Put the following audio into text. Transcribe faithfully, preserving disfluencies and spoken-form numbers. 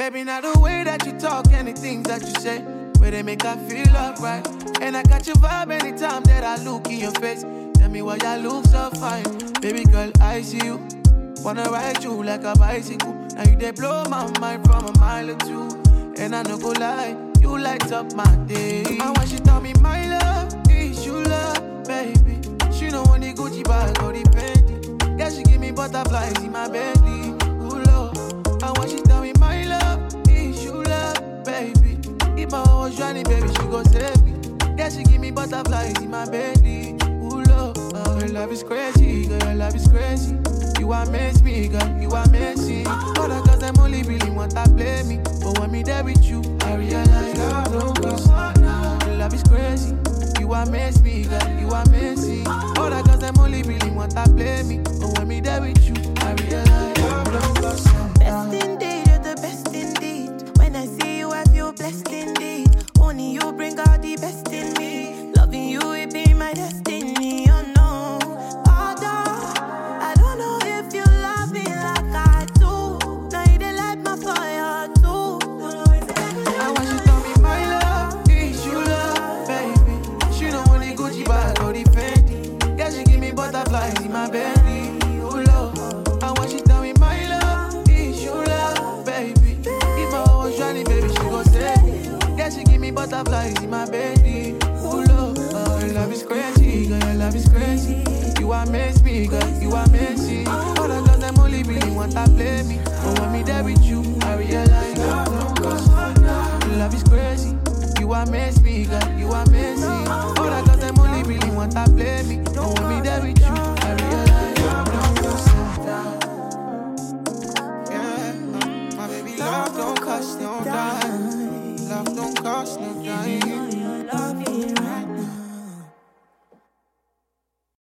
Baby, now the way that you talk and the things that you say, where they make I feel alright. And I got your vibe anytime that I look in your face. Tell me why you look so fine. Baby girl, I see you. Wanna ride you like a bicycle. Now you they blow my mind from a mile or two. And I no go lie, you light up my day. And when she tell me my love is you love, baby, she don't want the Gucci bag or the Fendi. Yeah, she give me butterflies in my belly. Ooh, Lord. And when she tell me my love is you love, baby, if I was drowning, baby, she go save me. Yeah, she give me butterflies in my belly. Ooh, Lord. Oh, your love is crazy, girl, your love is crazy. You amaze me, girl, you amazing. All the girls, them only really want to play me. But when me there with you, I realize love don't cost. Your love is crazy. You amaze me, girl, you amazing. All the girls, them only really want to play me. But when me there with you, I realize love don't cost. Best indeed, you're the best indeed. When I see you, I feel blessed indeed. Only you bring out the best in me. Loving you, it be my destiny, oh no. Although, I don't know if you love me like I do. Now you dey light my fire too. And when she tell me my love is you love, baby, she don't want the Gucci bag or the Fendi. Yeah, she give me butterflies in my belly. Oh Lord. And when she tell me my love is you love, baby, if I was drowning, baby, she go save me. Yeah, she give me butterflies in my belly. Oh Lord. Oh, your love is crazy, girl, your love is crazy. You amaze me, girl, you amazing. All the girls, them only really want to play me. But when me there with you, I realize love don't cost. Your love is crazy. You amaze me, girl, you amazing. All the girls, them only really want to play me.